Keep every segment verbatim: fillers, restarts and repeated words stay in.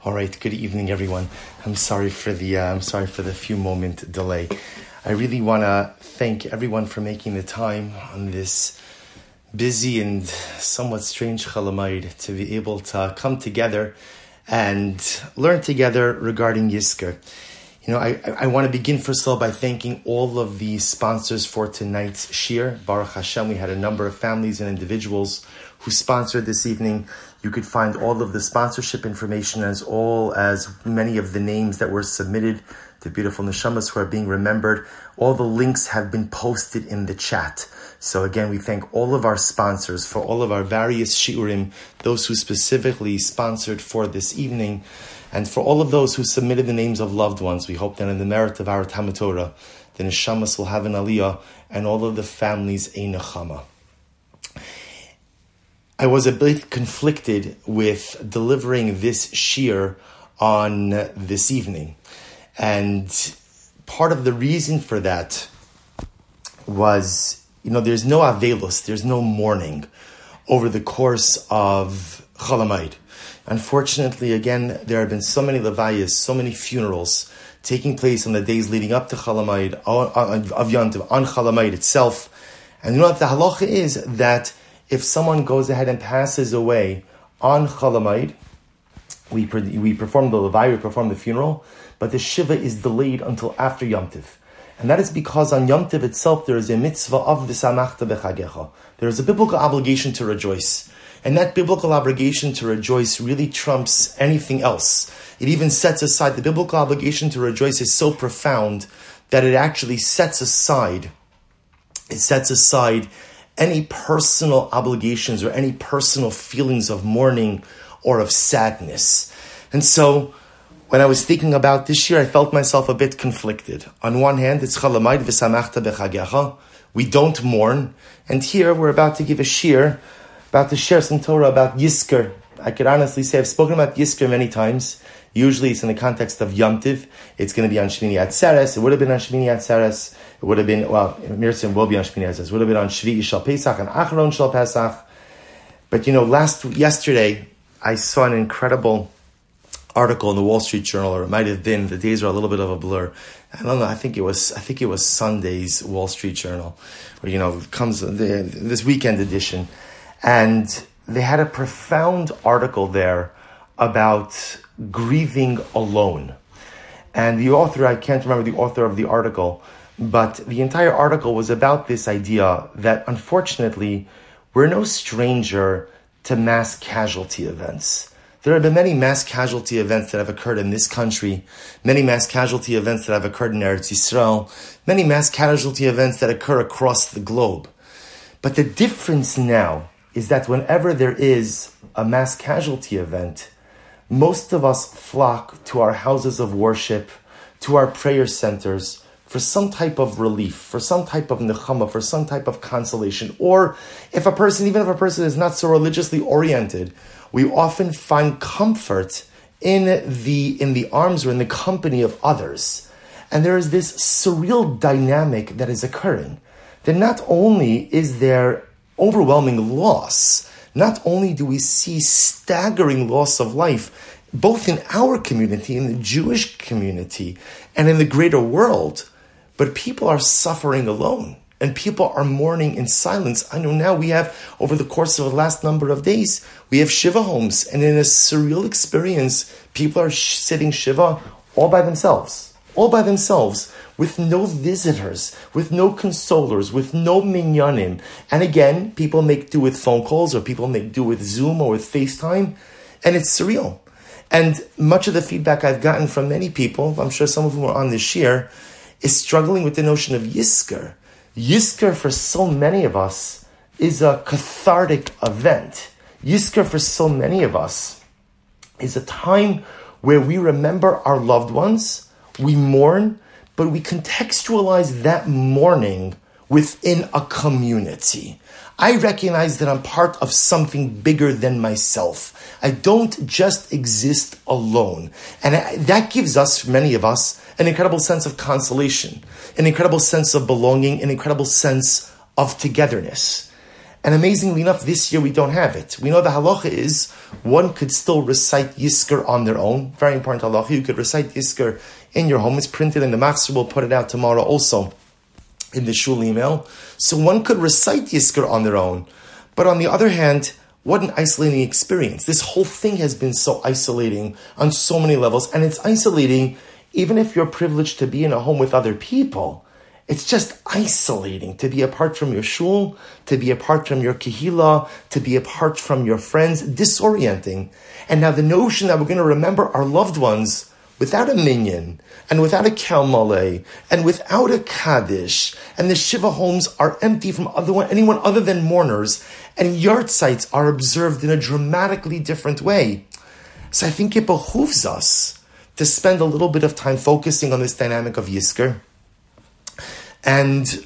All right, good evening, everyone. I'm sorry for the uh, I'm sorry for the few moment delay. I really want to thank everyone for making the time on this busy and somewhat strange Chol Hamoed to be able to come together and learn together regarding Yizkor. You know, I, I want to begin first of all by thanking all of the sponsors for tonight's Shir. Baruch Hashem, we had a number of families and individuals who sponsored this evening. You could find all of the sponsorship information as all as many of the names that were submitted, the beautiful neshamas who are being remembered. All the links have been posted in the chat. So again, we thank all of our sponsors for all of our various shiurim, those who specifically sponsored for this evening, and for all of those who submitted the names of loved ones. We hope that in the merit of our Talmud Torah, the neshamas will have an aliyah, and all of the families a nechama. I was a bit conflicted with delivering this shir on this evening. And part of the reason for that was, you know, there's no avelus, there's no mourning over the course of Chol Hamoed. Unfortunately, again, there have been so many levayas, so many funerals taking place on the days leading up to Chol Hamoed, of Yom Tov, on Chol Hamoed itself. And you know what the halacha is? That if someone goes ahead and passes away on Chol Hamoed, we, we perform the levaya, we perform the funeral, but the shiva is delayed until after Yom Tov. And that is because on Yom Tov itself, there is a mitzvah of v'samachta b'chagecha. There is a biblical obligation to rejoice. And that biblical obligation to rejoice really trumps anything else. It even sets aside, the biblical obligation to rejoice is so profound that it actually sets aside, it sets aside any personal obligations or any personal feelings of mourning or of sadness. And so, when I was thinking about this year, I felt myself a bit conflicted. On one hand, it's Chol Hamoed v'samachta b'chagecha. We don't mourn. And here, we're about to give a shir, about to share some Torah about Yizkor. I could honestly say I've spoken about Yizkor many times. Usually it's in the context of Yom Tov. It's going to be on Shmini Atzeres. It would have been on Shmini Atzeres. It would have been, well, Mirsim will be on Shmini Atzeres. It would have been on Shvi'i Shal Pesach and Acharon Shal Pesach. But you know, last, yesterday, I saw an incredible article in the Wall Street Journal, or it might have been, the days are a little bit of a blur. I don't know, I think it was, I think it was Sunday's Wall Street Journal, where, you know, comes the, this weekend edition. And they had a profound article there about grieving alone. And the author, I can't remember the author of the article, but the entire article was about this idea that, unfortunately, we're no stranger to mass casualty events. There have been many mass casualty events that have occurred in this country, many mass casualty events that have occurred in Eretz Yisrael, many mass casualty events that occur across the globe. But the difference now is that whenever there is a mass casualty event, most of us flock to our houses of worship, to our prayer centers, for some type of relief, for some type of nechama, for some type of consolation. Or if a person, even if a person is not so religiously oriented, we often find comfort in the in the arms or in the company of others. And there is this surreal dynamic that is occurring. That not only is there overwhelming loss, not only do we see staggering loss of life, both in our community, in the Jewish community, and in the greater world, but people are suffering alone, and people are mourning in silence. I know now we have, over the course of the last number of days, we have Shiva homes, and in a surreal experience, people are sh- sitting Shiva all by themselves, all by themselves, with no visitors, with no consolers, with no minyanim. And again, people make do with phone calls, or people make do with Zoom or with FaceTime, and it's surreal. And much of the feedback I've gotten from many people, I'm sure some of them are on this year, is struggling with the notion of Yizkor. Yizkor for so many of us is a cathartic event. Yizkor for so many of us is a time where we remember our loved ones, we mourn, but we contextualize that mourning within a community. I recognize that I'm part of something bigger than myself. I don't just exist alone. And that gives us, many of us, an incredible sense of consolation, an incredible sense of belonging, an incredible sense of togetherness. And amazingly enough, this year we don't have it. We know the halacha is one could still recite Yizkor on their own. Very important halacha. You could recite Yizkor in your home. It's printed in the Machzor. We'll put it out tomorrow also in the shul email. So one could recite Yizkor on their own. But on the other hand, what an isolating experience. This whole thing has been so isolating on so many levels. And it's isolating even if you're privileged to be in a home with other people. It's just isolating to be apart from your shul, to be apart from your kehillah, to be apart from your friends, disorienting. And now the notion that we're going to remember our loved ones without a minyan, and without a kalmale, and without a kaddish, and the shiva homes are empty from other one, anyone other than mourners, and yard sites are observed in a dramatically different way. So I think it behooves us to spend a little bit of time focusing on this dynamic of Yizkor. And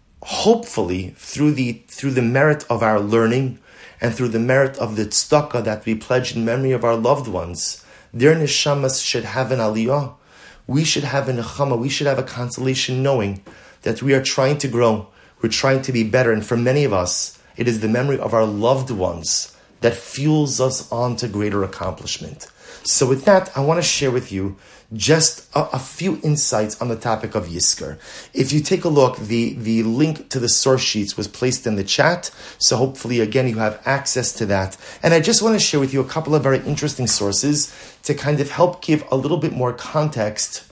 hopefully, through the through the merit of our learning and through the merit of the tzedakah that we pledge in memory of our loved ones, their neshamas should have an aliyah. We should have a nechama. We should have a consolation knowing that we are trying to grow. We're trying to be better. And for many of us, it is the memory of our loved ones that fuels us on to greater accomplishment. So with that, I want to share with you just a, a few insights on the topic of Yizkor. If you take a look, the, the link to the source sheets was placed in the chat. So hopefully, again, you have access to that. And I just want to share with you a couple of very interesting sources to kind of help give a little bit more context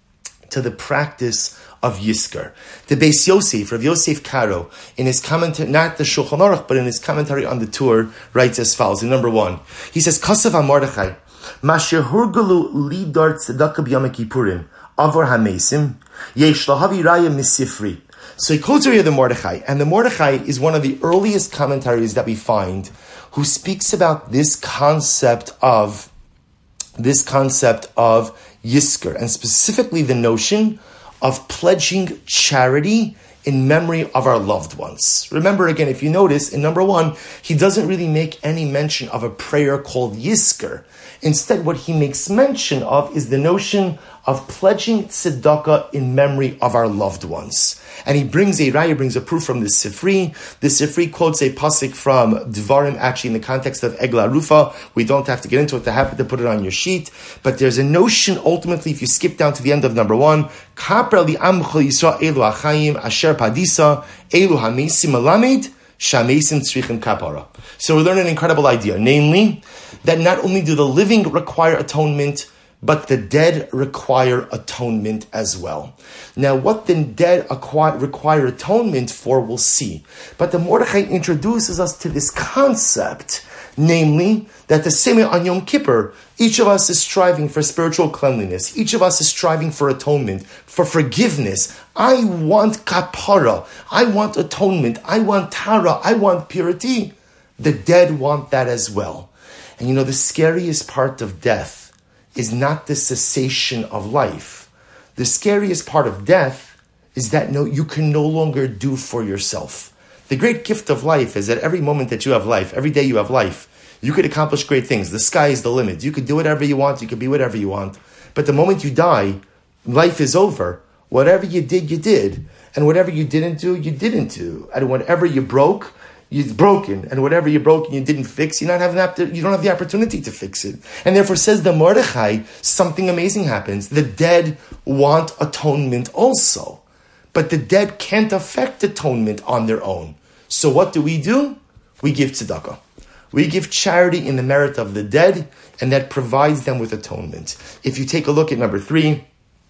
to the practice of Yizkor. The Beis Yosef, Rav Yosef Karo, in his commentary, not the Shulchan Aruch, but in his commentary on the Tur, writes as follows. In number one, he says, Kasav HaMordechai, Masher hurgalu lidar tzedakah b'yom kippurim avor hamesim yesh lahavi raya misifri. So he quotes here the Mordechai, and the Mordechai is one of the earliest commentaries that we find who speaks about this concept of this concept of Yizkor, and specifically the notion of pledging charity in memory of our loved ones. Remember again, if you notice, in number one, he doesn't really make any mention of a prayer called Yizkor. Instead, what he makes mention of is the notion of pledging tzedakah in memory of our loved ones. And he brings a raya, brings a proof from the Sifri. The Sifri quotes a pasuk from Dvarim, actually in the context of Egla Rufa. We don't have to get into it, to happen to put it on your sheet. But there's a notion, ultimately, if you skip down to the end of number one, Kapra li amcha Yisrael elu achayim asher padisa elu hamesim alamed shamesim tzrichim kapara. So we learn an incredible idea, namely, that not only do the living require atonement, but the dead require atonement as well. Now, what the dead acquire, require atonement for, we'll see. But the Mordechai introduces us to this concept, namely, that the same way on Yom Kippur, each of us is striving for spiritual cleanliness. Each of us is striving for atonement, for forgiveness. I want kapara. I want atonement. I want tara. I want purity. The dead want that as well. And you know, the scariest part of death is not the cessation of life. The scariest part of death is that no, you can no longer do for yourself. The great gift of life is that every moment that you have life, every day you have life, you could accomplish great things. The sky is the limit. You could do whatever you want. You could be whatever you want. But the moment you die, life is over. Whatever you did, you did. And whatever you didn't do, you didn't do. And whatever you broke, it's broken, and whatever you broke and you didn't fix, you not have an, you don't have the opportunity to fix it. And therefore, says the Mordechai, something amazing happens. The dead want atonement also, but the dead can't affect atonement on their own. So what do we do? We give tzedakah. We give charity in the merit of the dead, and that provides them with atonement. If you take a look at number three,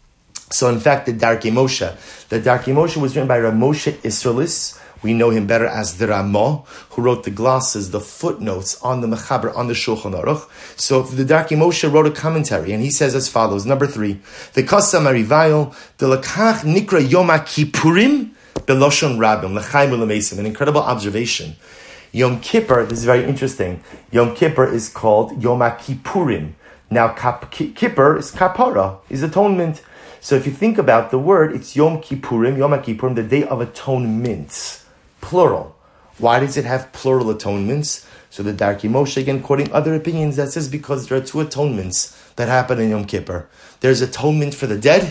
so in fact, the Darkei Moshe, the Darkei Moshe was written by Rav Moshe Isserlis. We know him better as the Ramah, who wrote the glosses, the footnotes on the Mechaber, on the Shulchan Aruch. So the Darkei Moshe wrote a commentary, and he says as follows, number three, the Kasa Marivayo, the Lakach Nikra Yom Kippurim, Beloshon Rabim, L'chaim U'Lemesim, an incredible observation. Yom Kippur, this is very interesting, Yom Kippur is called Yom Kippurim. Now, Kap, Kippur is Kapara, is atonement. So if you think about the word, it's Yom Kippurim, Yom Kippurim, the Day of Atonement. Plural. Why does it have plural atonements? So the Darkei Moshe, again, quoting other opinions, that says because there are two atonements that happen in Yom Kippur. There's atonement for the dead,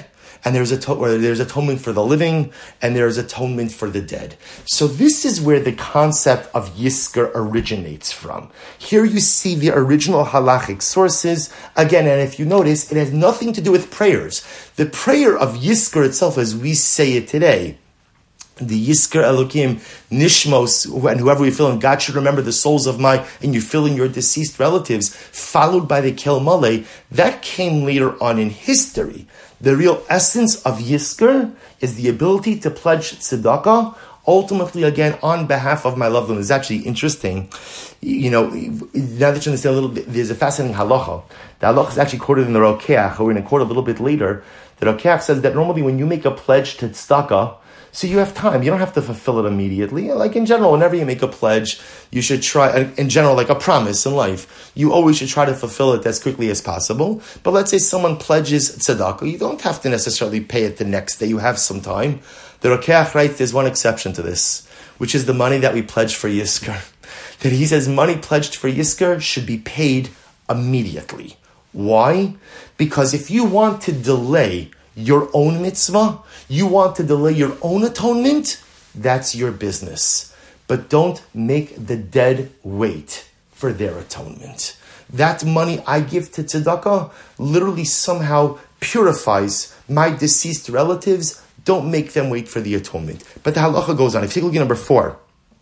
and there's, ato- or there's atonement for the living, and there's atonement for the dead. So this is where the concept of Yizkor originates from. Here you see the original halachic sources. Again, and if you notice, it has nothing to do with prayers. The prayer of Yizkor itself, as we say it today, the Yizkor Elokim Nishmos, and whoever we fill in, God should remember the souls of my, and you fill in your deceased relatives, followed by the Kel Maleh, that came later on in history. The real essence of Yizkor is the ability to pledge tzedakah, ultimately, again, on behalf of my loved one. It's actually interesting. You know, now that you understand a little bit, there's a fascinating halacha. The halacha is actually quoted in the Rokeach, we're going to quote a little bit later. The Rokeach says that normally when you make a pledge to tzedakah, so you have time. You don't have to fulfill it immediately. Like in general, whenever you make a pledge, you should try, in general, like a promise in life, you always should try to fulfill it as quickly as possible. But let's say someone pledges tzedakah, you don't have to necessarily pay it the next day. You have some time. The Rokeach writes there's one exception to this, which is the money that we pledge for Yizkor. That he says money pledged for Yizkor should be paid immediately. Why? Because if you want to delay your own mitzvah, you want to delay your own atonement, that's your business. But don't make the dead wait for their atonement. That money I give to tzedakah literally somehow purifies my deceased relatives. Don't make them wait for the atonement. But the halacha goes on. If you take a look at number four,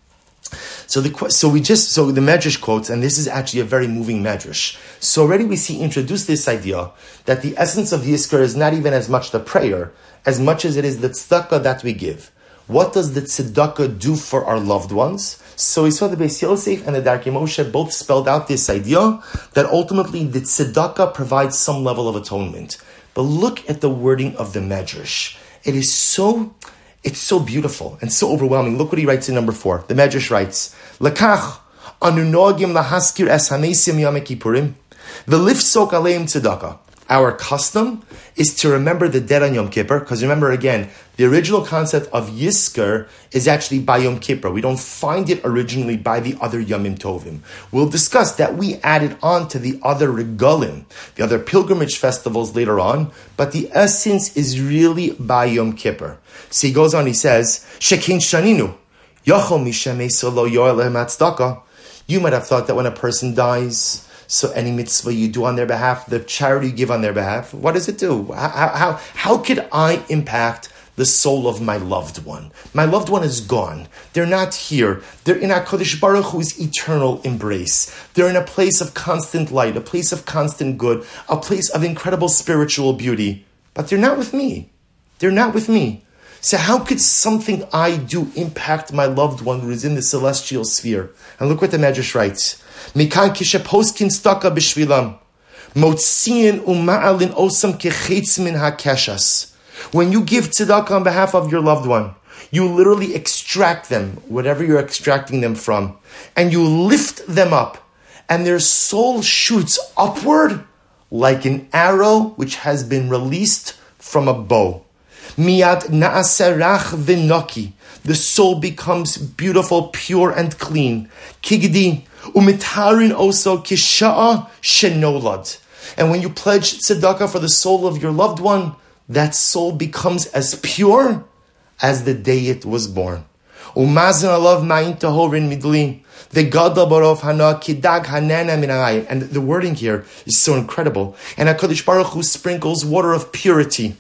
So the so we just so the Medrash quotes, and this is actually a very moving Medrash. So already we see introduced this idea that the essence of Yizkor is not even as much the prayer, as much as it is the tzedakah that we give. What does the tzedakah do for our loved ones? So we saw the Beis Yosef and the Darkei Moshe both spelled out this idea that ultimately the tzedakah provides some level of atonement. But look at the wording of the Medrash. It is so, it's so beautiful and so overwhelming. Look what he writes in number four. The Medrash writes, Lekach anu noagim lahaskir es hamesim yom kippurim v'lifsok aleim tzedakah. Our custom is to remember the dead on Yom Kippur, because remember again, the original concept of Yizkor is actually by Yom Kippur. We don't find it originally by the other Yomim Tovim. We'll discuss that we added on to the other regalim, the other pilgrimage festivals later on, but the essence is really by Yom Kippur. So he goes on, he says, Shekin shaninu, yachol mishem eso lo yoel lehem hatzdaka. You might have thought that when a person dies, so any mitzvah you do on their behalf, the charity you give on their behalf, what does it do? How, how, how could I impact the soul of my loved one? My loved one is gone. They're not here. They're in HaKadosh Baruch Hu's eternal embrace. They're in a place of constant light, a place of constant good, a place of incredible spiritual beauty. But they're not with me. They're not with me. So how could something I do impact my loved one who is in the celestial sphere? And look what the Medrash writes. Mikan kisheposkin staka b'shvilam, motziin uma'alin osam kechetz min hakeshas. When you give tzedakah on behalf of your loved one, you literally extract them, whatever you're extracting them from, and you lift them up, and their soul shoots upward like an arrow which has been released from a bow. Miyad na'aserach v'noki. The soul becomes beautiful, pure, and clean. Kigdi. Umitarin also kisha'a shenolad. And when you pledge tzedakah for the soul of your loved one, that soul becomes as pure as the day it was born. Umazin alav ma'in tahorin midli. The gadol barov hana kidag hanana min ha'ayim. And the wording here is so incredible. And HaKadosh Baruch Hu sprinkles water of purity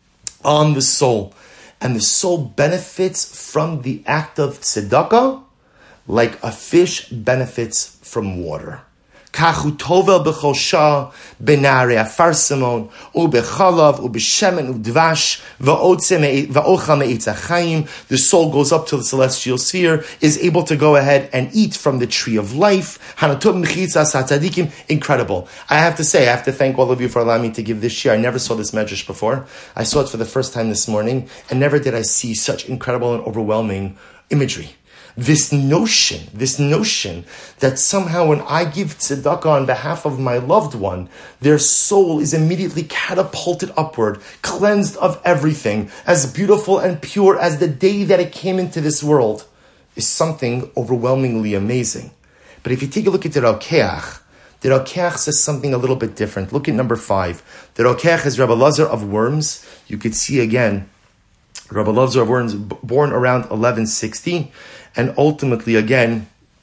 on the soul. And the soul benefits from the act of tzedakah like a fish benefits from water. Kachu tovel b'chol shah b'narei afar simon u'b'chalav u'b'shemen u'dvash va'ocha me'etz ha'chaim. The soul goes up to the celestial sphere, is able to go ahead and eat from the tree of life. Hanatov mechitzas hatzadikim. Incredible. I have to say, I have to thank all of you for allowing me to give this share. I never saw this medrash before. I saw it for the first time this morning, and never did I see such incredible and overwhelming imagery. This notion, this notion that somehow when I give tzedakah on behalf of my loved one, their soul is immediately catapulted upward, cleansed of everything, as beautiful and pure as the day that it came into this world, is something overwhelmingly amazing. But if you take a look at the Rokeach, The Rokeach says something a little bit different. Look at number five. The Rokeach is Rabbi Lazar of Worms. You could see again, Rabbi Lazar of Worms, born around eleven sixty, and ultimately again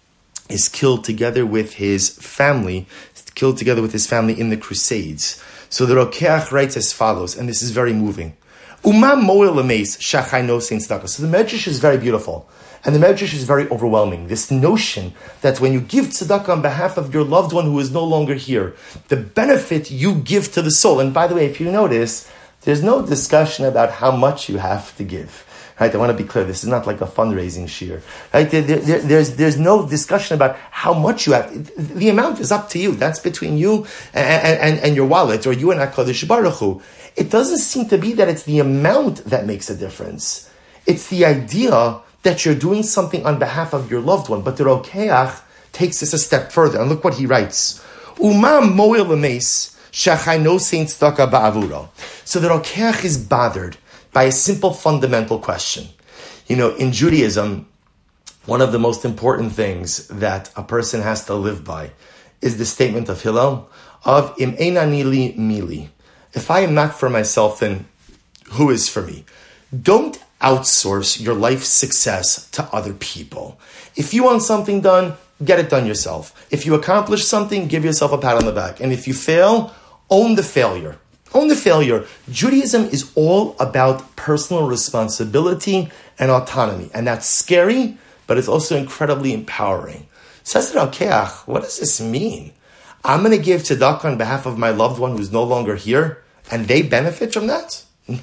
is killed together with his family, killed together with his family in the Crusades. So the Rokeach writes as follows, and this is very moving. Umam moel lemeis shachai no sein tzedakah. So the Medrash is very beautiful, and the Medrash is very overwhelming. This notion that when you give tzedakah on behalf of your loved one who is no longer here, the benefit you give to the soul. And by the way, if you notice, there's no discussion about how much you have to give. Right, I want to be clear. This is not like a fundraising shiur. Right, there, there, there's there's no discussion about how much you have. The amount is up to you. That's between you and, and, and your wallet, or you and HaKadosh Baruch Hu. It doesn't seem to be that it's the amount that makes a difference. It's the idea that you're doing something on behalf of your loved one. But the Rokeach takes this a step further, and look what he writes: Umam moel lemeis shachai no sein tzedakah ba'avuro. So the Rokeach is bothered by a simple fundamental question. You know, in Judaism, one of the most important things that a person has to live by is the statement of Hillel of Im ein ani li mili. If I am not for myself, then who is for me? Don't outsource your life success to other people. If you want something done, get it done yourself. If you accomplish something, give yourself a pat on the back. And if you fail, own the failure. Own the failure. Judaism is all about personal responsibility and autonomy. And that's scary, but it's also incredibly empowering. Says the Rokeach, what does this mean? I'm going to give tzedakah on behalf of my loved one who's no longer here, and they benefit from that?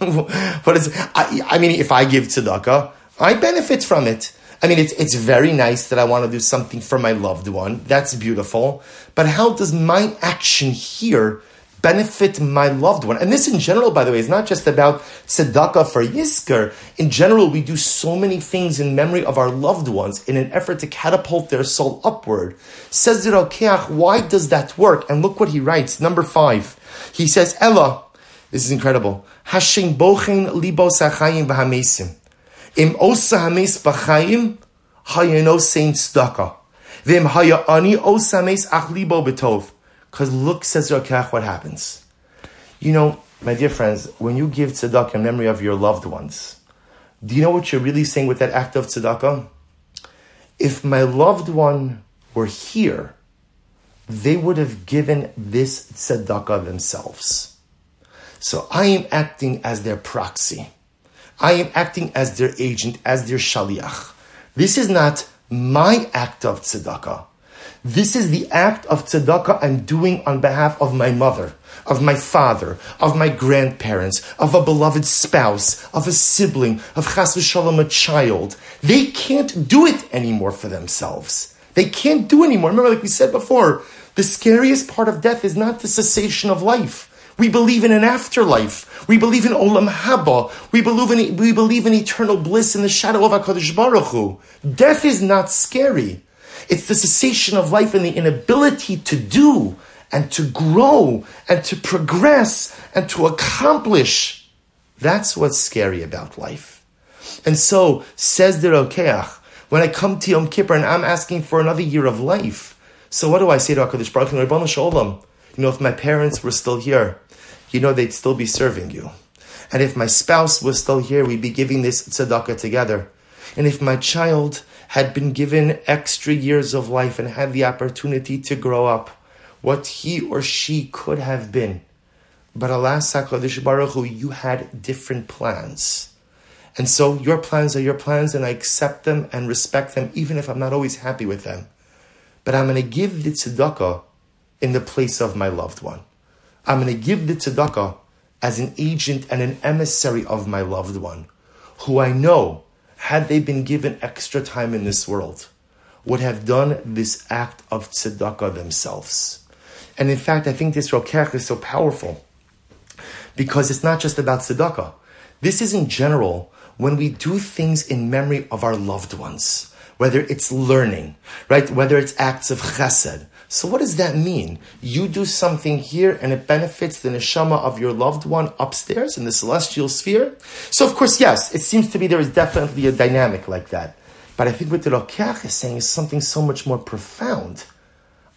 What is? I, I mean, if I give tzedakah, I benefit from it. I mean, it's it's very nice that I want to do something for my loved one. That's beautiful. But how does my action here benefit my loved one? And this in general, by the way, is not just about tzedakah for Yizkor. In general, we do so many things in memory of our loved ones in an effort to catapult their soul upward. Says the Rokeach, why does that work? And look what he writes, number five. He says, Ella, this is incredible, Hashem bochen libo sachayim v'hamesim. Im osa hames b'chayim, hayano sein tzedakah. V'im haya ani osa hames ach libo b'tov. Because look, says Rokeach, what happens. You know, my dear friends, when you give tzedakah in memory of your loved ones, do you know what you're really saying with that act of tzedakah? If my loved one were here, they would have given this tzedakah themselves. So I am acting as their proxy. I am acting as their agent, as their shaliach. This is not my act of tzedakah. This is the act of tzedakah I'm doing on behalf of my mother, of my father, of my grandparents, of a beloved spouse, of a sibling, of chas v'shalom, a child. They can't do it anymore for themselves. They can't do anymore. Remember, like we said before, the scariest part of death is not the cessation of life. We believe in an afterlife. We believe in olam haba. We believe in we believe in eternal bliss in the shadow of HaKadosh Baruch Hu. Death is not scary. It's the cessation of life and the inability to do and to grow and to progress and to accomplish. That's what's scary about life. And so, says the Rokeach, when I come to Yom Kippur and I'm asking for another year of life, so what do I say to HaKadosh Baruch Hu? Ribono shel olam, you know, if my parents were still here, you know, they'd still be serving you. And if my spouse was still here, we'd be giving this tzedakah together. And if my child had been given extra years of life and had the opportunity to grow up, what he or she could have been. But alas, HaKadosh Baruch Hu, you had different plans. And so your plans are your plans, and I accept them and respect them, even if I'm not always happy with them. But I'm going to give the tzedakah in the place of my loved one. I'm going to give the tzedakah as an agent and an emissary of my loved one, who I know, had they been given extra time in this world, would have done this act of tzedakah themselves. And in fact, I think this Rokeach is so powerful because it's not just about tzedakah. This is in general when we do things in memory of our loved ones, whether it's learning, right? Whether it's acts of chesed. So what does that mean? You do something here and it benefits the neshama of your loved one upstairs in the celestial sphere. So of course, yes, it seems to be there is definitely a dynamic like that. But I think what the Rokeach is saying is something so much more profound.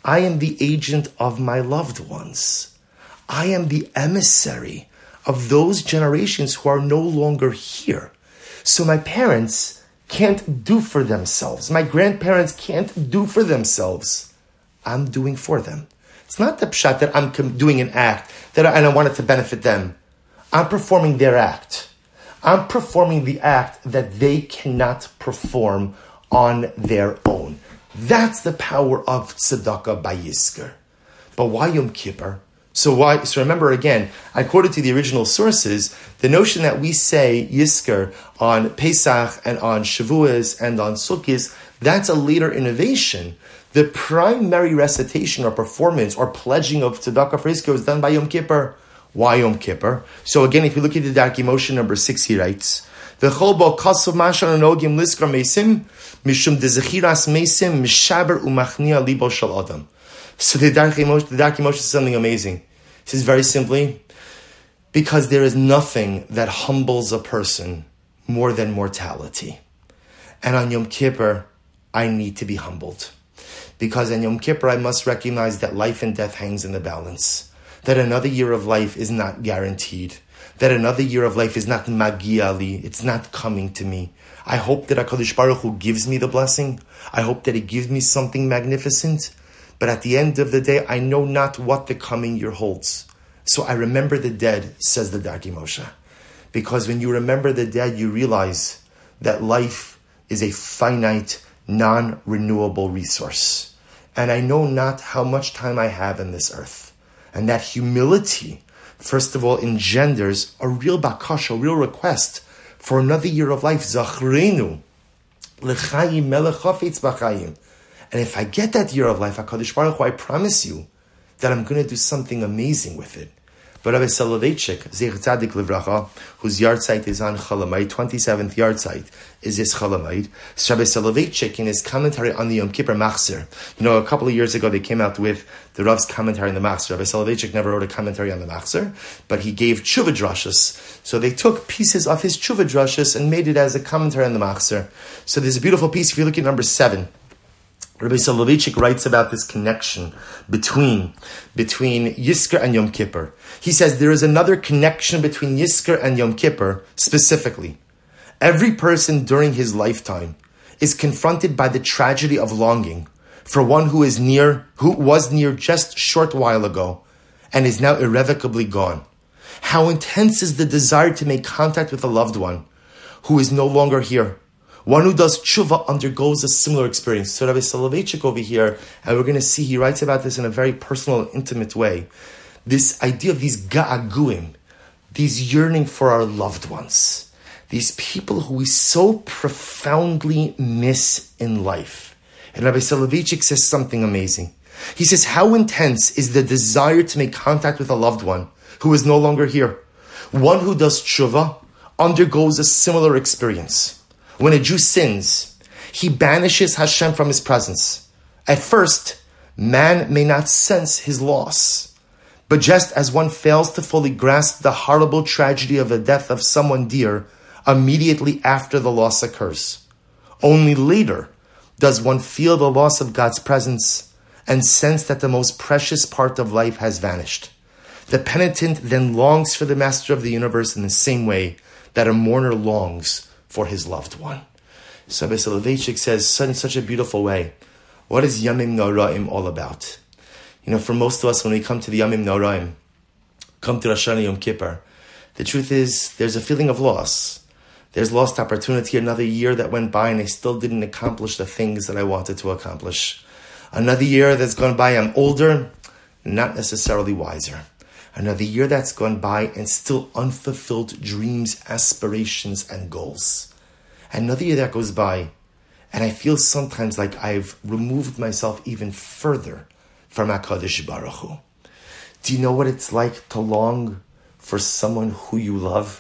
I am the agent of my loved ones. I am the emissary of those generations who are no longer here. So my parents can't do for themselves. My grandparents can't do for themselves. I'm doing for them. It's not the pshat that I'm doing an act that I, and I want it to benefit them. I'm performing their act. I'm performing the act that they cannot perform on their own. That's the power of tzedakah by Yizkor. But why Yom Kippur? So why? So remember again, I quoted to the original sources, the notion that we say Yizkor on Pesach and on Shavuos and on Sukkot, that's a later innovation. The primary recitation or performance or pledging of tzedakah for Yizkor is done by Yom Kippur. Why Yom Kippur? So again, if you look at the Darkei Moshe number six, he writes, "V'chol bo kasav mashan anogim liskar mesim mishum dezechiras mesim mishaber umachnia libo shel adam." So the Darkei Moshe, the Darkei Moshe says something amazing. He says very simply, because there is nothing that humbles a person more than mortality. And on Yom Kippur, I need to be humbled. Because on Yom Kippur, I must recognize that life and death hangs in the balance. That another year of life is not guaranteed. That another year of life is not magia li. It's not coming to me. I hope that HaKadosh Baruch Hu gives me the blessing. I hope that He gives me something magnificent. But at the end of the day, I know not what the coming year holds. So I remember the dead, says the Darkei Moshe. Because when you remember the dead, you realize that life is a finite, non-renewable resource. And I know not how much time I have in this earth. And that humility, first of all, engenders a real bakash, a real request for another year of life. Zachrenu l'chayim melech chafetz b'chayim. And if I get that year of life, HaKadosh Baruch Hu, I promise you that I'm going to do something amazing with it. But Rabbi Soloveitchik, Zeich Tzadik Livracha, whose yahrzeit is on Chalamayid, twenty-seventh yahrzeit is his Chalamayid. So Rabbi Soloveitchik, in his commentary on the Yom Kippur Machzor, you know, a couple of years ago they came out with the Rav's commentary on the Machzor. Rabbi Soloveitchik never wrote a commentary on the Machzor, but he gave tshuva drashas. So they took pieces of his tshuva drashas and made it as a commentary on the Machzor. So there's a beautiful piece, if you look at number seven. Rabbi Soloveitchik writes about this connection between, between Yizkor and Yom Kippur. He says there is another connection between Yizkor and Yom Kippur specifically. Every person during his lifetime is confronted by the tragedy of longing for one who is near, who was near just a short while ago and is now irrevocably gone. How intense is the desire to make contact with a loved one who is no longer here. One who does tshuva undergoes a similar experience. So Rabbi Soloveitchik over here, and we're going to see, he writes about this in a very personal and intimate way. This idea of these ga'aguim, these yearning for our loved ones, these people who we so profoundly miss in life. And Rabbi Soloveitchik says something amazing. He says, how intense is the desire to make contact with a loved one who is no longer here? One who does tshuva undergoes a similar experience. When a Jew sins, he banishes Hashem from his presence. At first, man may not sense his loss. But just as one fails to fully grasp the horrible tragedy of the death of someone dear immediately after the loss occurs, only later does one feel the loss of God's presence and sense that the most precious part of life has vanished. The penitent then longs for the Master of the universe in the same way that a mourner longs for his loved one. So Rabbi Soloveitchik says in such a beautiful way, what is Yamim Noraim all about? You know, for most of us, when we come to the Yamim Noraim, come to Rosh Hashanah Yom Kippur, the truth is there's a feeling of loss. There's lost opportunity, another year that went by and I still didn't accomplish the things that I wanted to accomplish. Another year that's gone by, I'm older, not necessarily wiser. Another year that's gone by and still unfulfilled dreams, aspirations, and goals. Another year that goes by and I feel sometimes like I've removed myself even further from HaKadosh Baruch Hu. Do you know what it's like to long for someone who you love?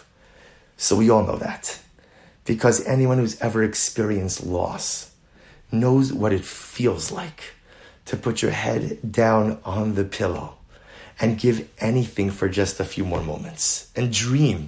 So we all know that. Because anyone who's ever experienced loss knows what it feels like to put your head down on the pillow and give anything for just a few more moments and dream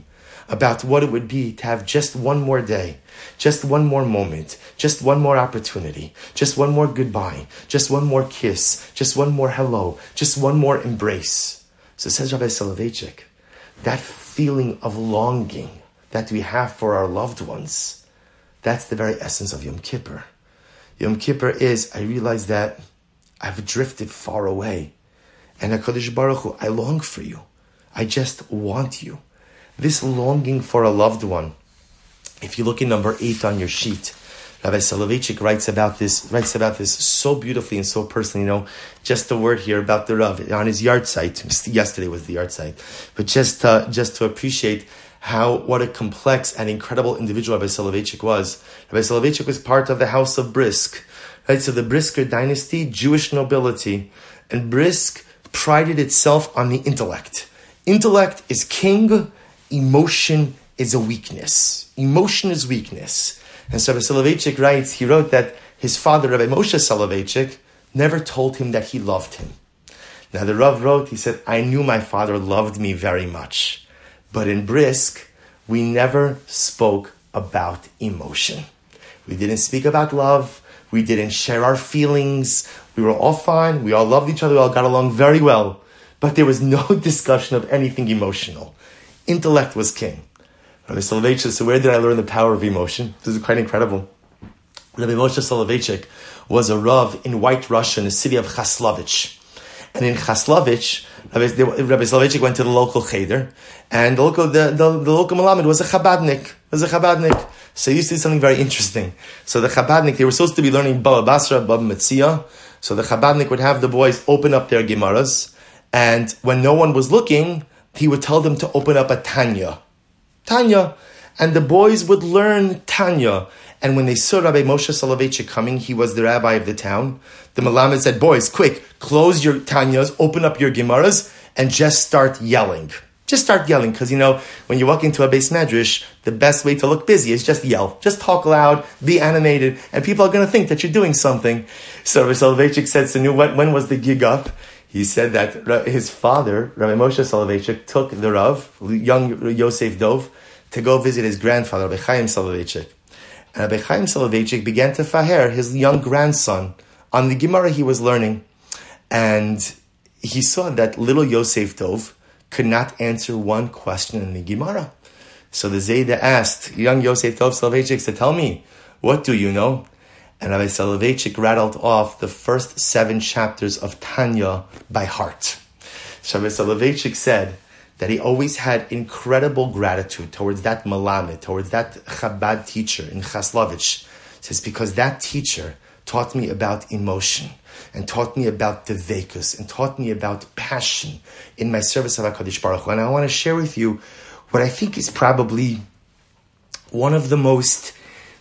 about what it would be to have just one more day, just one more moment, just one more opportunity, just one more goodbye, just one more kiss, just one more hello, just one more embrace. So says Rabbi Soloveitchik, that feeling of longing that we have for our loved ones, that's the very essence of Yom Kippur. Yom Kippur is, I realize that I've drifted far away. And HaKadosh Baruch Hu, I long for you. I just want you. This longing for a loved one. If you look in number eight on your sheet, Rabbi Soloveitchik writes about this, writes about this so beautifully and so personally. You know, just a word here about the Rav on his yard site. Yesterday was the yard site, but just uh, just to appreciate how what a complex and incredible individual Rabbi Soloveitchik was. Rabbi Soloveitchik was part of the house of Brisk, right? So the Brisker dynasty, Jewish nobility, and Brisk prided itself on the intellect. Intellect is king. Emotion is a weakness. Emotion is weakness. And so Rabbi Soloveitchik writes, he wrote that his father, Rabbi Moshe Soloveitchik, never told him that he loved him. Now the Rav wrote, he said, I knew my father loved me very much. But in Brisk, we never spoke about emotion. We didn't speak about love. We didn't share our feelings. We were all fine. We all loved each other. We all got along very well. But there was no discussion of anything emotional. Intellect was king. Rabbi Soloveitchik says, so where did I learn the power of emotion? This is quite incredible. Rabbi Moshe Soloveitchik was a Rav in White Russia in the city of Chaslovich. And in Chaslovich, Rabbi, Rabbi Soloveitchik went to the local cheder, and the local the, the, the local Malamed was a Chabadnik. Was a Chabadnik. So he used to do something very interesting. So the Chabadnik, they were supposed to be learning Baba Basra, Baba Metzia. So the Chabadnik would have the boys open up their Gemaras, and when no one was looking, he would tell them to open up a Tanya. Tanya. And the boys would learn Tanya. And when they saw Rabbi Moshe Soloveitchik coming, he was the rabbi of the town. The Malamed said, boys, quick, close your Tanyas, open up your Gemaras, and just start yelling. Just start yelling, because, you know, when you walk into a Beis Medrash, the best way to look busy is just yell. Just talk loud, be animated, and people are going to think that you're doing something. So Rabbi Soloveitchik said, so when, when was the gig up? He said that his father, Rabbi Moshe Soloveitchik, took the Rav, young Yosef Dov, to go visit his grandfather, Rabbi Chaim Soloveitchik. And Rabbi Chaim Soloveitchik began to faher his young grandson on the Gemara he was learning. And he saw that little Yosef Dov could not answer one question in the Gemara. So the Zayda asked, young Yosef Dov Soloveitchik said, tell me, what do you know? And Rabbi Soloveitchik rattled off the first seven chapters of Tanya by heart. So Rabbi Soloveitchik said that he always had incredible gratitude towards that Malamed, towards that Chabad teacher in Chaslovich. He says, because that teacher taught me about emotion, and taught me about devekus, and taught me about passion in my service of HaKadosh Baruch Hu. And I want to share with you what I think is probably one of the most,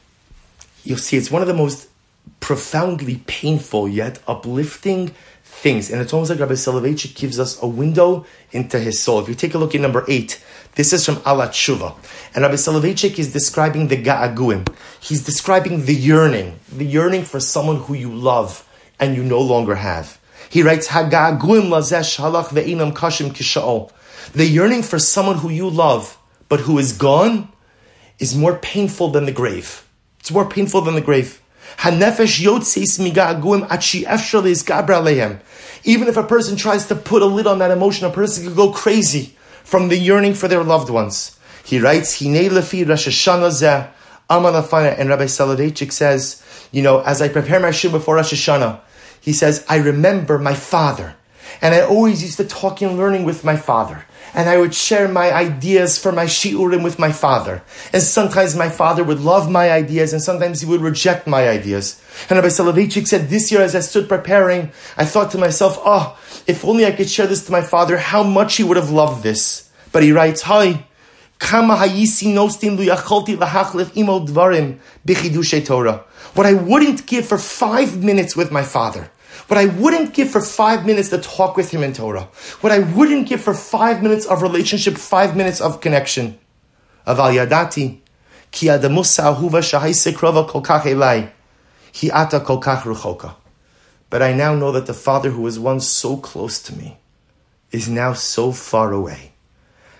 you'll see, it's one of the most profoundly painful yet uplifting things. And it's almost like Rabbi Soloveitchik gives us a window into his soul. If you take a look at number eight, this is from Alat Tshuva. And Rabbi Soloveitchik is describing the ga'aguim. He's describing the yearning, the yearning for someone who you love and you no longer have. He writes, Ha-ga'aguim lazesh halach ve'inam kashim kisha'ol. The yearning for someone who you love, but who is gone, is more painful than the grave. It's more painful than the grave. Ha-nefesh yotzeis mi-ga'aguim at she'efshar le'izgabra alehem. Even if a person tries to put a lid on that emotion, a person could go crazy from the yearning for their loved ones. He writes, Hinei lefi Rosh Hashanah zeh amal afana. And Rabbi Soloveitchik says, you know, as I prepare my shiur before Rosh Hashanah, he says, I remember my father. And I always used to talk and learning with my father. And I would share my ideas for my shiurim with my father. And sometimes my father would love my ideas, and sometimes he would reject my ideas. And Rabbi Soloveitchik said, this year as I stood preparing, I thought to myself, oh, if only I could share this to my father, how much he would have loved this. But he writes, Hi, kama hayisi nostim lu yacholti lahachlif imo dvarim b'chidushay Torah. What I wouldn't give for five minutes with my father, what I wouldn't give for five minutes to talk with him in Torah, what I wouldn't give for five minutes of relationship, five minutes of connection. Aval yadati, ki adamusa ahuva shahai sekrova kol kach elai, hi ata kol kach ruchoka. But I now know that the father who was once so close to me is now so far away.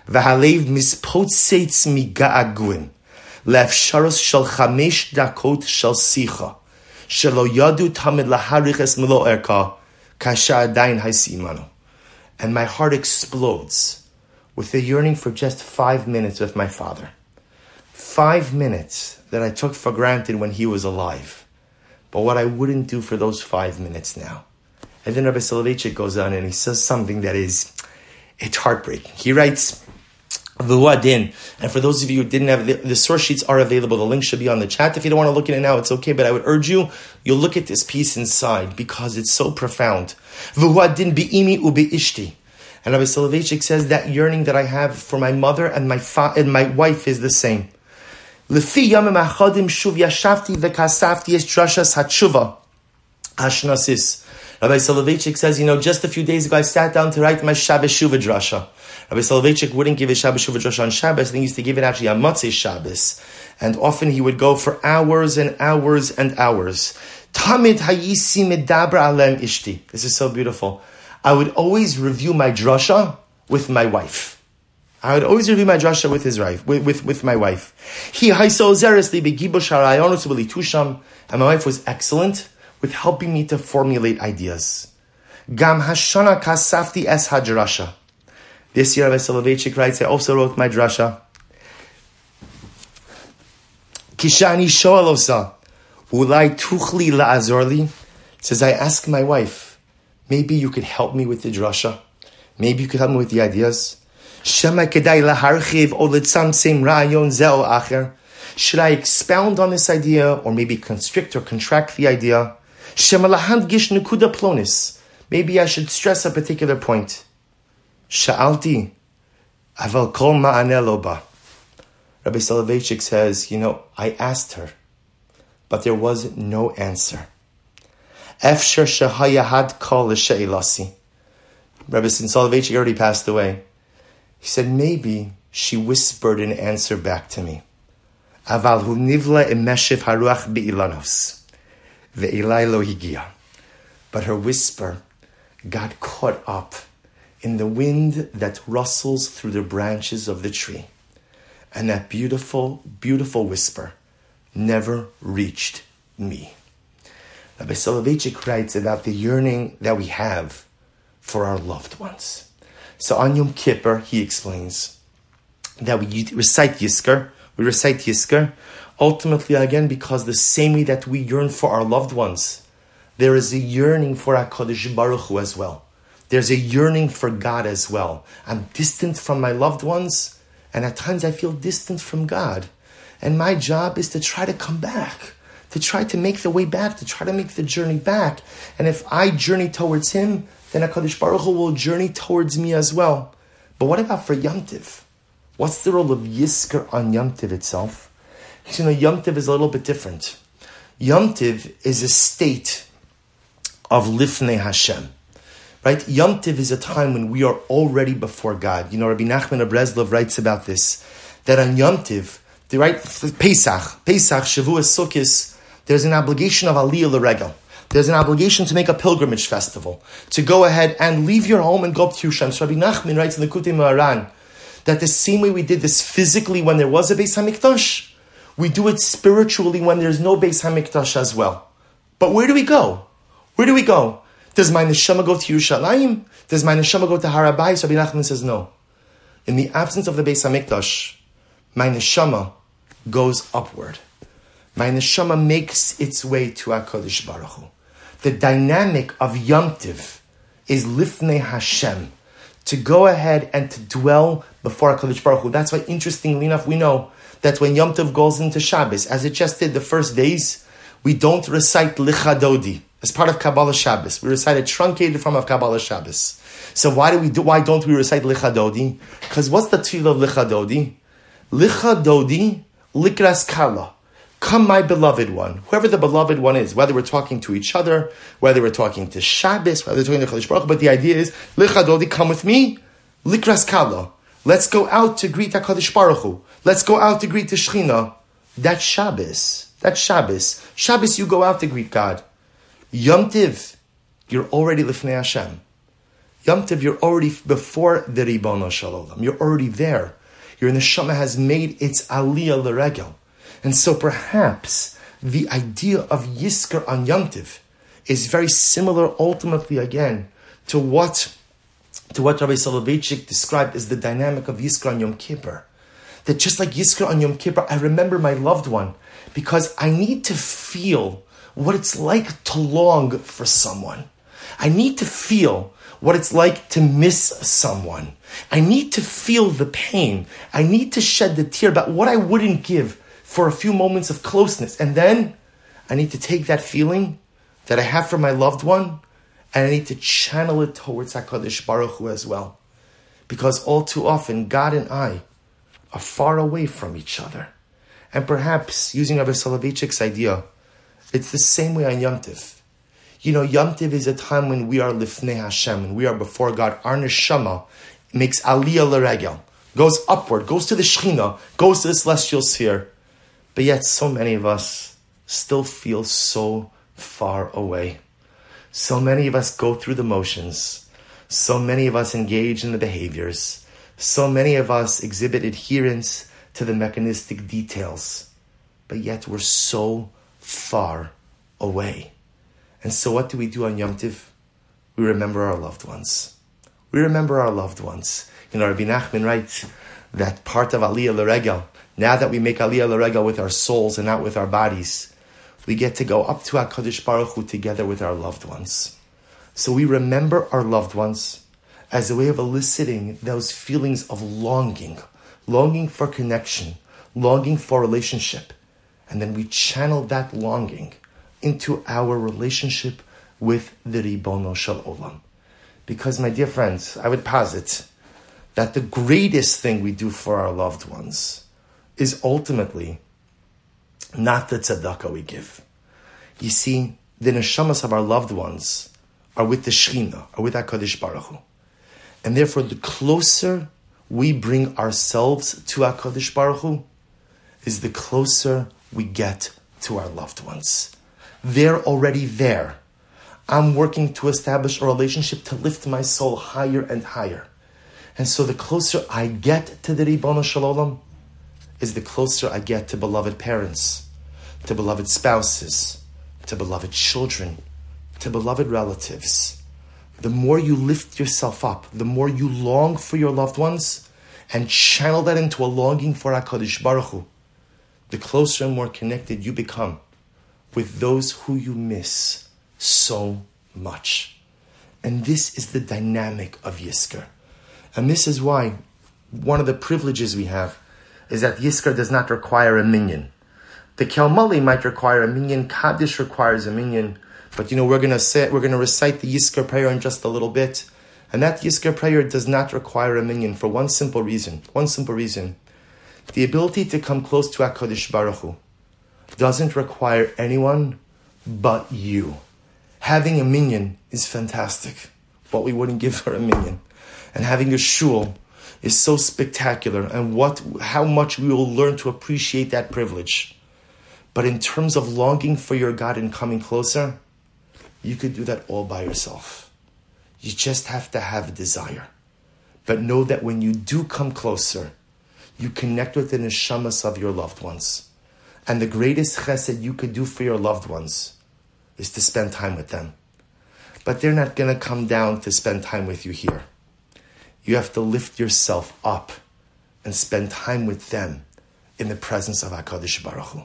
V'halev mispotzeitz miga'aguin. Le'efsharos shel chamesh dakot shel sicha. Shelo yadu tamid laharich es milo erka. Kasha adayin haisimanu. And my heart explodes with the yearning for just five minutes with my father. Five minutes that I took for granted when he was alive. But what I wouldn't do for those five minutes now. And then Rabbi Soloveitchik goes on and he says something that is, it's heartbreaking. He writes, V'huadin, and for those of you who didn't have, the, the source sheets are available. The link should be on the chat. If you don't want to look at it now, it's okay, but I would urge you, you'll look at this piece inside because it's so profound. V'huadin bi'imi u'bi'ishti. And Rabbi Soloveitchik says that yearning that I have for my mother and my fa- and my wife is the same. Lefi yamim achadim shuv yashavti v'kasafti es drashas hatshuva hashnasis. Rabbi Soloveitchik says, you know, just a few days ago I sat down to write my Shabbos Shuvah drasha. Rabbi Soloveitchik wouldn't give his Shabbos Shuvah drasha on Shabbos. He used to give it actually on Motzei Shabbos. And often he would go for hours and hours and hours. Tamid hayisi medabra alem ishti. This is so beautiful. I would always review my drasha with my wife. I would always review my drasha with his wife, with, with, with my wife. He haiso zeresli begibosh harayonus tusham. And my wife was excellent with helping me to formulate ideas. Gam hashana kasafti es hadrasha. This year, Rabbi Soloveitchik writes, I also wrote my drasha. Kishani shoalosa, ulai tuchli la'azorli. Says, I ask my wife, maybe you could help me with the drasha. Maybe you could help me with the ideas. Shema kedai laharchiv o litzamtzim ra'ayon zeo acher. Should I expound on this idea, or maybe constrict or contract the idea? Shema lahand gish nukuda plonis. Maybe I should stress a particular point. Sha'alti, aval kol ma'aneh lo ba. Rabbi Soloveitchik says, you know, I asked her, but there was no answer. Efsher shehaya had kol l'she'ilasi. Rabbi Soloveitchik already passed away. He said, maybe she whispered an answer back to me. Aval hu nivla imeshiv haruach be'ilanos. Ve'ilai lo higia. But her whisper got caught up in the wind that rustles through the branches of the tree. And that beautiful, beautiful whisper never reached me. Rabbi Soloveitchik writes about the yearning that we have for our loved ones. So on Yom Kippur, he explains that we recite Yizkor, we recite Yizkor, ultimately again because the same way that we yearn for our loved ones, there is a yearning for HaKadosh Baruch Hu as well. There's a yearning for God as well. I'm distant from my loved ones, and at times I feel distant from God. And my job is to try to come back, to try to make the way back, to try to make the journey back. And if I journey towards Him, then HaKadosh Baruch Hu will journey towards me as well. But what about for Yom Tov? What's the role of Yizkor on Yom Tov itself? You know, Yom Tov is a little bit different. Yom Tov is a state of Lifnei Hashem. Right? Yom Tov is a time when we are already before God. You know, Rabbi Nachman of Breslov writes about this, that on Yom Tov, the right Pesach, Pesach, Shavuos, Sukkot, there's an obligation of Aliyah L'Regel. There's an obligation to make a pilgrimage festival, to go ahead and leave your home and go up to Yerushalayim. So Rabbi Nachman writes in the Kutei Moharan that the same way we did this physically when there was a Beis HaMikdash, we do it spiritually when there's no Beis HaMikdash as well. But where do we go? Where do we go? Does my neshama go to Yerushalayim? Does my neshama go to Har HaBayis? Rabbi Nachman says no. In the absence of the Beis HaMikdash, my neshama goes upward. My neshama makes its way to HaKadosh Baruch Hu. The dynamic of Yom Tov is Lifnei Hashem, to go ahead and to dwell before HaKadosh Baruch Hu. That's why, interestingly enough, we know that when Yom Tov goes into Shabbos, as it just did the first days, we don't recite Lichadodi. As part of Kabbalah Shabbos, we recite a truncated form of Kabbalah Shabbos. So why do we do? Why don't we recite Lichadodi? Because what's the tefillah of Lichadodi? Lichadodi likras kala. Come, my beloved one, whoever the beloved one is, whether we're talking to each other, whether we're talking to Shabbos, whether we're talking to Chodesh Baruch Hu, but the idea is Lichadodi, come with me. Likras kala. Let's go out to greet HaKadosh Baruch Hu. Let's go out to greet the Shechina. That's Shabbos. That's Shabbos. Shabbos, you go out to greet God. Yom Tiv, you're already Lifnei Hashem. Yom Tov, you're already before the Ribono Shel Olam. You're already there. Your neshama has made its aliyah l'regel. And so perhaps the idea of Yizkor on Yom Tov is very similar ultimately again to what, to what Rabbi Soloveitchik described as the dynamic of Yizkor on Yom Kippur. That just like Yizkor on Yom Kippur, I remember my loved one because I need to feel what it's like to long for someone. I need to feel what it's like to miss someone. I need to feel the pain. I need to shed the tear about what I wouldn't give for a few moments of closeness. And then I need to take that feeling that I have for my loved one and I need to channel it towards HaKadosh Baruch Hu as well. Because all too often, God and I are far away from each other. And perhaps, using Rabbi Soloveitchik's idea, it's the same way on Yom Tov. You know, Yom Tov is a time when we are lifnei Hashem, when we are before God. Our neshama makes aliyah l'regel, goes upward, goes to the Shekhinah, goes to the celestial sphere. But yet so many of us still feel so far away. So many of us go through the motions. So many of us engage in the behaviors. So many of us exhibit adherence to the mechanistic details. But yet we're so far away. And so what do we do on Yom Tov? We remember our loved ones. We remember our loved ones. You know, Rabbi Nachman writes that part of Aliyah L'Regel, now that we make Aliyah L'Regel with our souls and not with our bodies, we get to go up to HaKadosh Baruch Hu together with our loved ones. So we remember our loved ones as a way of eliciting those feelings of longing, longing for connection, longing for relationship. And then we channel that longing into our relationship with the Ribono Shel Olam. Because, my dear friends, I would posit that the greatest thing we do for our loved ones is ultimately not the tzedakah we give. You see, the neshamas of our loved ones are with the Shekhinah, are with HaKadosh Baruch Hu. And therefore, the closer we bring ourselves to HaKadosh Baruch Hu, is the closer we get to our loved ones. They're already there. I'm working to establish a relationship to lift my soul higher and higher. And so the closer I get to the Ribono Shel Olam, is the closer I get to beloved parents, to beloved spouses, to beloved children, to beloved relatives. The more you lift yourself up, the more you long for your loved ones and channel that into a longing for HaKadosh Baruch Hu, the closer and more connected you become with those who you miss so much. And this is the dynamic of Yizkor. And this is why one of the privileges we have is that Yizkor does not require a minyan. The Kelmali might require a minyan, Kaddish requires a minyan, but you know, we're going to say, we're going to recite the Yizkor prayer in just a little bit. And that Yizkor prayer does not require a minyan for one simple reason. One simple reason. The ability to come close to HaKadosh Baruch Hu doesn't require anyone but you. Having a minyan is fantastic, but we wouldn't give her a minyan. And having a shul is so spectacular, and what, how much we will learn to appreciate that privilege. But in terms of longing for your God and coming closer, you could do that all by yourself. You just have to have a desire. But know that when you do come closer, you connect with the neshamas of your loved ones. And the greatest chesed you could do for your loved ones is to spend time with them. But they're not going to come down to spend time with you here. You have to lift yourself up and spend time with them in the presence of HaKadosh Baruch Hu.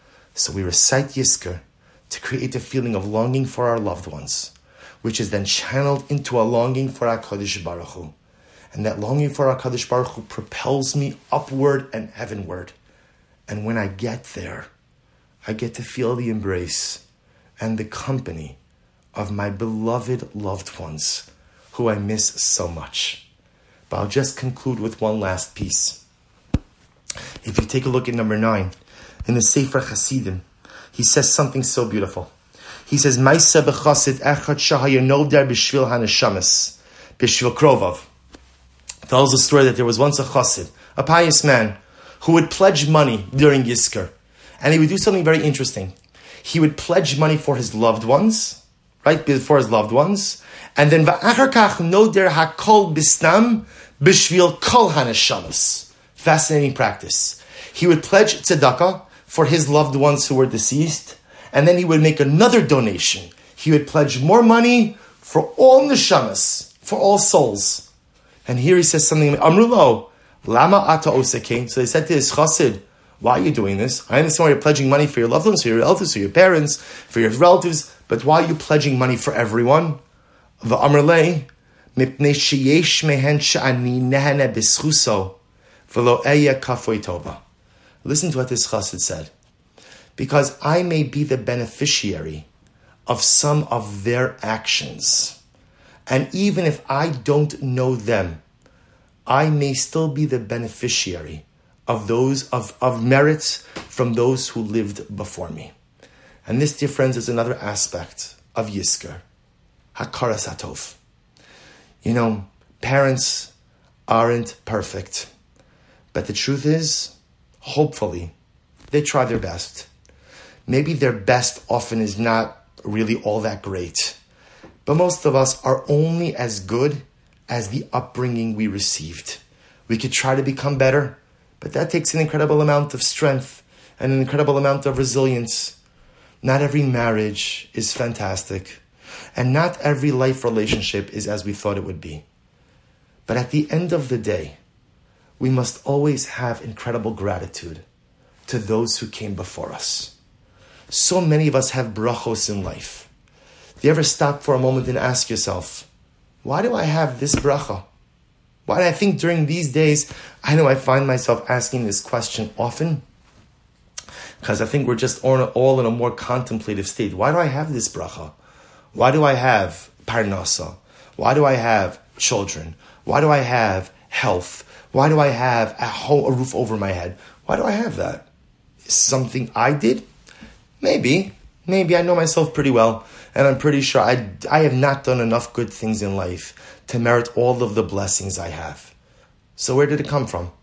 So we recite Yizkor to create a feeling of longing for our loved ones, which is then channeled into a longing for HaKadosh Baruch Hu. And that longing for HaKadosh Baruch Hu propels me upward and heavenward. And when I get there, I get to feel the embrace and the company of my beloved loved ones who I miss so much. But I'll just conclude with one last piece. If you take a look at number nine, in the Sefer Hasidim, he says something so beautiful. He says, Maisa b'chasid echad shahaya noder b'shvil haneshamas, b'shvil krovav. Tells the story that there was once a chassid, a pious man, who would pledge money during Yizkor. And he would do something very interesting. He would pledge money for his loved ones, right? For his loved ones. And then va'achar kach noder hakol bistam b'shvil kol hanashamas. Fascinating practice. He would pledge tzedakah for his loved ones who were deceased, and then he would make another donation. He would pledge more money for all neshamas, for all souls. And here he says something, Amrulo, lama ata osekein. So they said to his chassid, why are you doing this? I understand why you're pledging money for your loved ones, for your relatives, for your parents, for your relatives, but why are you pledging money for everyone? V'amrlei, mipnei sheyesh mehen she'ani nehane b'schuso, v'lo eya kafoi tova. Listen to what this chassid said. Because I may be the beneficiary of some of their actions. And even if I don't know them, I may still be the beneficiary of those of, of merits from those who lived before me. And this, dear friends, is another aspect of Yizkor, Hakaras Hatov. You know, parents aren't perfect. But the truth is, hopefully, they try their best. Maybe their best often is not really all that great. But most of us are only as good as the upbringing we received. We could try to become better, but that takes an incredible amount of strength and an incredible amount of resilience. Not every marriage is fantastic, and not every life relationship is as we thought it would be. But at the end of the day, we must always have incredible gratitude to those who came before us. So many of us have brachos in life. Do you ever stop for a moment and ask yourself, why do I have this bracha? Why do I think during these days, I know I find myself asking this question often, because I think we're just all in a more contemplative state. Why do I have this bracha? Why do I have parnasa? Why do I have children? Why do I have health? Why do I have a, whole, a roof over my head? Why do I have that? Is something I did? Maybe. Maybe I know myself pretty well, and I'm pretty sure I, I have not done enough good things in life to merit all of the blessings I have. So where did it come from?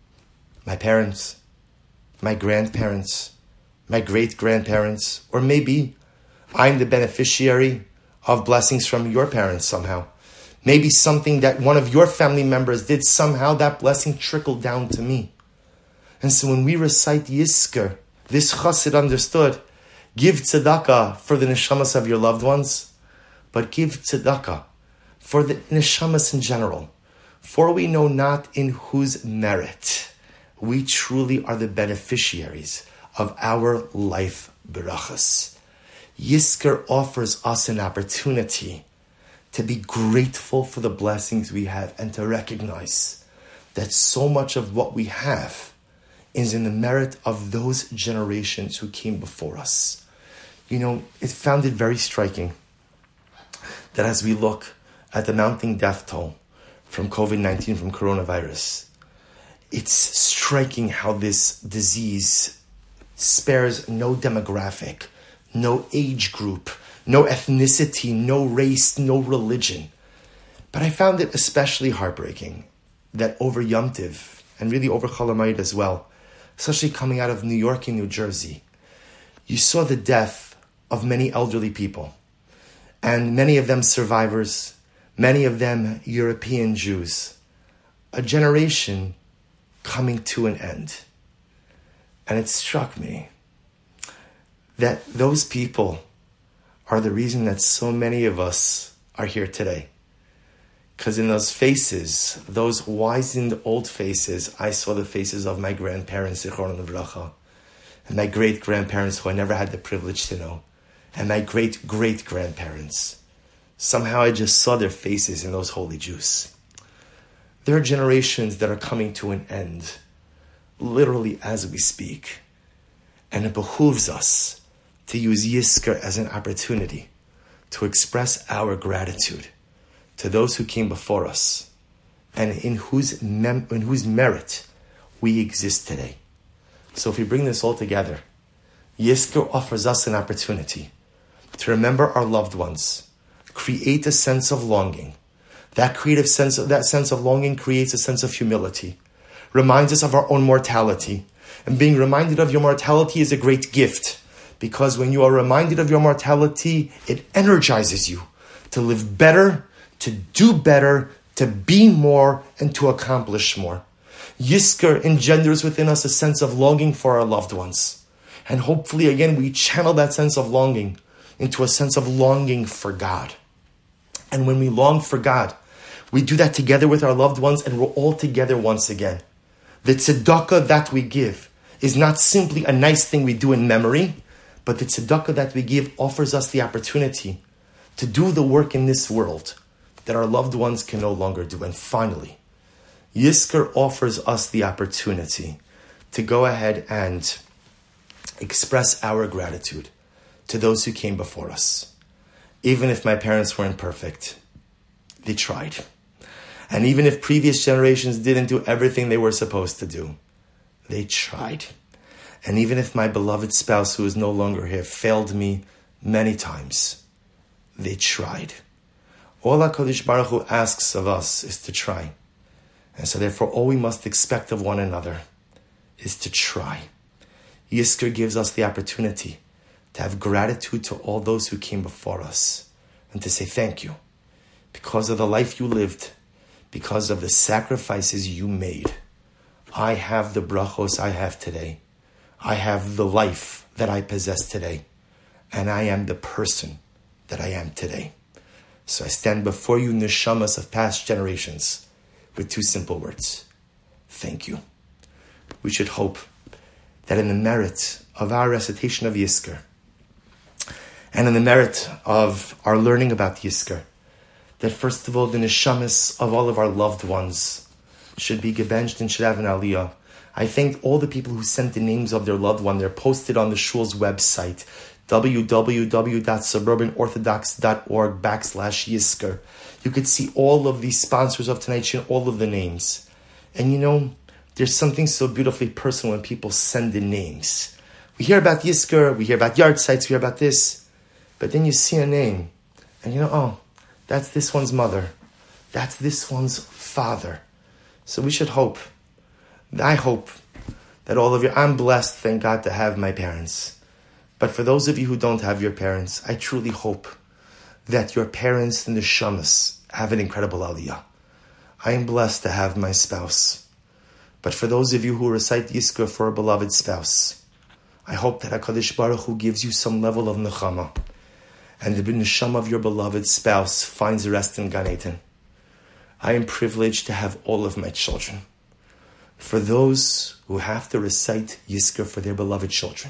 My parents, my grandparents, my great-grandparents, or maybe I'm the beneficiary of blessings from your parents somehow. Maybe something that one of your family members did, somehow that blessing trickled down to me. And so when we recite Yizkor, this chassid understood, give tzedakah for the neshamas of your loved ones, but give tzedakah for the neshamas in general. For we know not in whose merit we truly are the beneficiaries of our life berachas. Yizkor offers us an opportunity to be grateful for the blessings we have and to recognize that so much of what we have is in the merit of those generations who came before us. You know, it found it very striking that as we look at the mounting death toll from covid nineteen, from coronavirus, it's striking how this disease spares no demographic, no age group, no ethnicity, no race, no religion. But I found it especially heartbreaking that over Yom Tiv, and really over Chol Hamoed as well, especially coming out of New York and New Jersey, you saw the death of many elderly people, and many of them survivors, many of them European Jews, a generation coming to an end. And it struck me that those people are the reason that so many of us are here today. Because in those faces, those wizened old faces, I saw the faces of my grandparents, Zichrono Livracha, and my great-grandparents who I never had the privilege to know, and my great-great-grandparents. Somehow I just saw their faces in those holy Jews. There are generations that are coming to an end, literally as we speak. And it behooves us to use Yizkor as an opportunity to express our gratitude to those who came before us and in whose mem- in whose merit we exist today. So if we bring this all together, Yizkor offers us an opportunity to remember our loved ones, create a sense of longing. That creative sense of, that sense of longing creates a sense of humility, reminds us of our own mortality. And being reminded of your mortality is a great gift, because when you are reminded of your mortality, it energizes you to live better, to do better, to be more, and to accomplish more. Yizkor engenders within us a sense of longing for our loved ones. And hopefully, again, we channel that sense of longing into a sense of longing for God. And when we long for God, we do that together with our loved ones, and we're all together once again. The tzedakah that we give is not simply a nice thing we do in memory, but the tzedakah that we give offers us the opportunity to do the work in this world that our loved ones can no longer do. And finally, Yizkor offers us the opportunity to go ahead and express our gratitude to those who came before us. Even if my parents weren't perfect, they tried. And even if previous generations didn't do everything they were supposed to do, they tried. And even if my beloved spouse, who is no longer here, failed me many times, they tried. All HaKadosh Baruch Hu asks of us is to try. And so therefore all we must expect of one another is to try. Yizkor gives us the opportunity to have gratitude to all those who came before us and to say thank you. Because of the life you lived, because of the sacrifices you made, I have the brachos I have today. I have the life that I possess today. And I am the person that I am today. So I stand before you, neshamas of past generations, with two simple words. Thank you. We should hope that in the merit of our recitation of Yizkor, and in the merit of our learning about Yizkor, that first of all, the neshamas of all of our loved ones should be gebenched and should have an aliyah. I thank all the people who sent the names of their loved one. They're posted on the shul's website, www.suburbanorthodox.org backslash Yizkor. You could see all of these sponsors of tonight's show, all of the names. And you know, there's something so beautifully personal when people send in names. We hear about Yizkor, we hear about yard sites, we hear about this. But then you see a name, and you know, oh, that's this one's mother. That's this one's father. So we should hope, I hope, that all of you, I'm blessed, thank God, to have my parents. But for those of you who don't have your parents, I truly hope that your parents and the neshamas have an incredible aliyah. I am blessed to have my spouse. But for those of you who recite Yizkor for a beloved spouse, I hope that HaKadosh Baruch Hu gives you some level of nechama, and the neshama of your beloved spouse finds rest in Gan Eden. I am privileged to have all of my children. For those who have to recite Yizkor for their beloved children,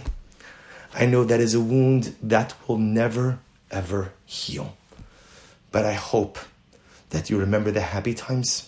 I know that is a wound that will never, ever heal. But I hope that you remember the happy times.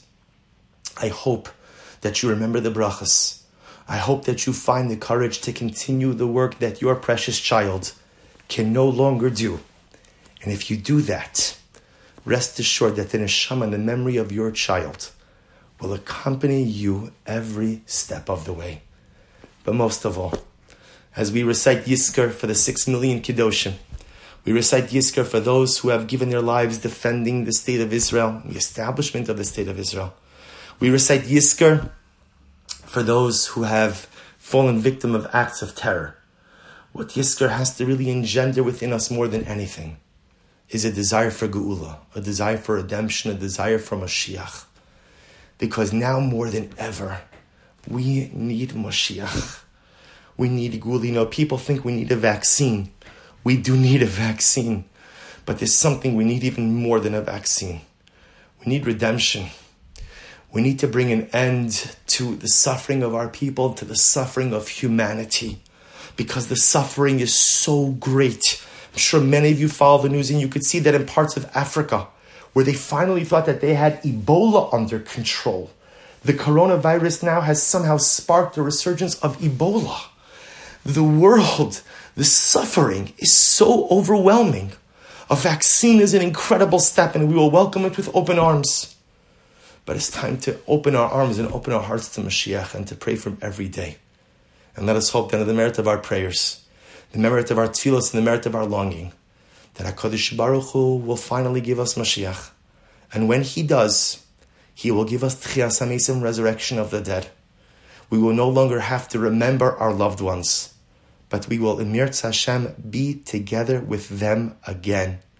I hope that you remember the brachas. I hope that you find the courage to continue the work that your precious child can no longer do. And if you do that, rest assured that the neshama and the memory of your child will accompany you every step of the way. But most of all, as we recite Yizkor for the six million Kedoshim, we recite Yizkor for those who have given their lives defending the state of Israel, the establishment of the state of Israel. We recite Yizkor for those who have fallen victim of acts of terror. What Yizkor has to really engender within us more than anything is a desire for Geula, a desire for redemption, a desire for Mashiach. Because now more than ever, we need Mashiach. We need Geula. You know, people think we need a vaccine. We do need a vaccine. But there's something we need even more than a vaccine. We need redemption. We need to bring an end to the suffering of our people, to the suffering of humanity. Because the suffering is so great. I'm sure many of you follow the news and you could see that in parts of Africa, where they finally thought that they had Ebola under control. The coronavirus now has somehow sparked a resurgence of Ebola. The world, the suffering is so overwhelming. A vaccine is an incredible step and we will welcome it with open arms. But it's time to open our arms and open our hearts to Mashiach and to pray for him every day. And let us hope that in the merit of our prayers, the merit of our tefillos, and the merit of our longing, that HaKadosh Baruch Hu will finally give us Mashiach. And when he does, he will give us Tchias HaMesim, resurrection of the dead. We will no longer have to remember our loved ones, but we will, in Mirtz Hashem, be together with them again.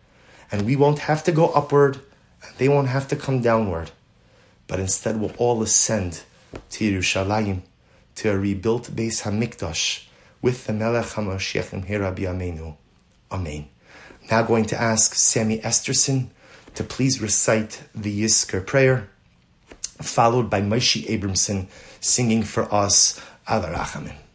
and we won't have to go upward, and they won't have to come downward, but instead we'll all ascend to Yerushalayim, to a rebuilt Beis Hamikdash with the Melech HaMashiach Imhira B'Yameinu. Amen. Now going to ask Sammy Esterson to please recite the Yizkor prayer, followed by Moshe Abramson singing for us Al Rachamim.